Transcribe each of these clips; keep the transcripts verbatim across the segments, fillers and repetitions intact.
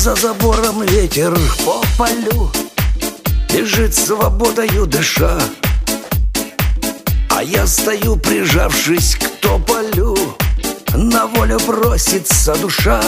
За забором ветер по полю бежит свободою дыша, а я стою, прижавшись к тополю. На волю просится душа.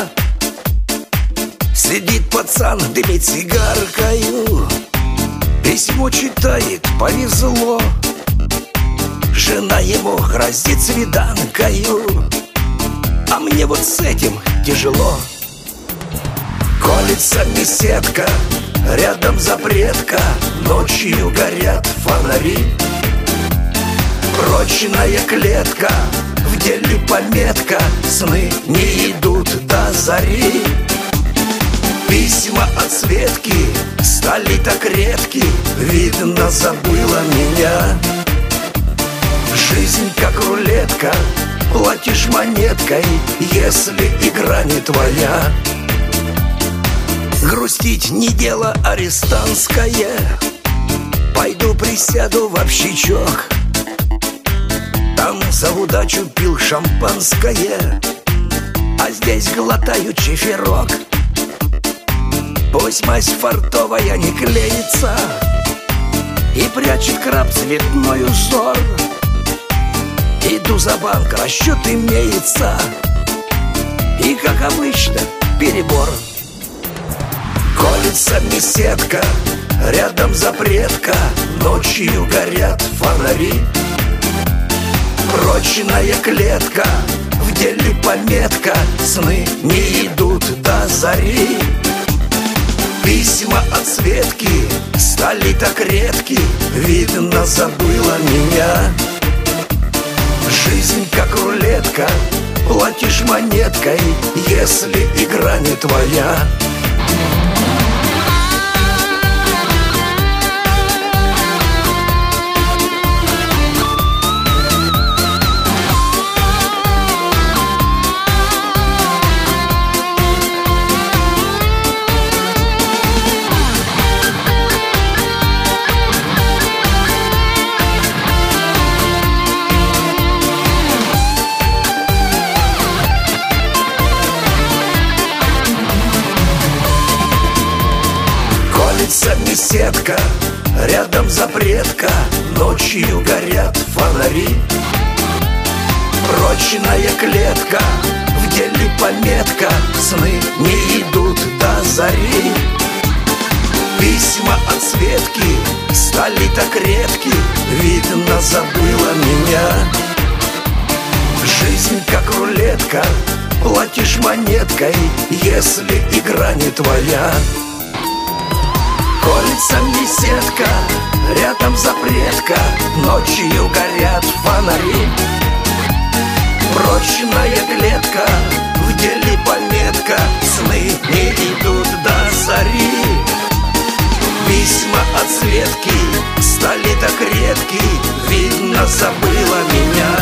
Сидит пацан, дымит сигаркою, письмо читает, повезло. Жена ему грозит свиданкою, а мне вот с этим тяжело. Колется беседка, рядом запретка, ночью горят фонари. Прочная клетка, в деле пометка, сны не идут до зари. Письма от Светки стали так редки, видно, забыла меня. Жизнь как рулетка, платишь монеткой, если игра не твоя. Грустить не дело арестантское, пойду присяду в общичок. Там за удачу пил шампанское, а здесь глотаю чиферок. Пусть мазь фартовая не клеится и прячет краб цветной узор. Иду за банк, расчет имеется, и, как обычно, перебор. Колется беседка, рядом запретка, ночью горят фонари. Прочная клетка, в деле пометка, сны не идут до зари. Письма от Светки стали так редки, видно, забыла меня. Жизнь как рулетка, платишь монеткой, если игра не твоя. Колется беседка, рядом запретка, ночью горят фонари. Прочная клетка, в деле пометка, сны не идут до зари. Письма от Светки стали так редки, видно, забыла меня. Жизнь как рулетка, платишь монеткой, если игра не твоя. Колется беседка, рядом запретка, ночью горят фонари. Прочная клетка, в деле пометка, сны не идут до зари. Письма от Светки стали так редки, видно, забыла меня.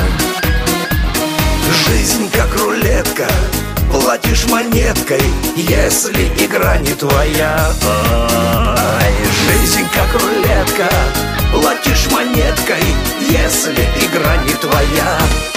Жизнь как рулетка, платишь монеткой, если игра не твоя. Ой, жизнь как рулетка, платишь монеткой, если игра не твоя.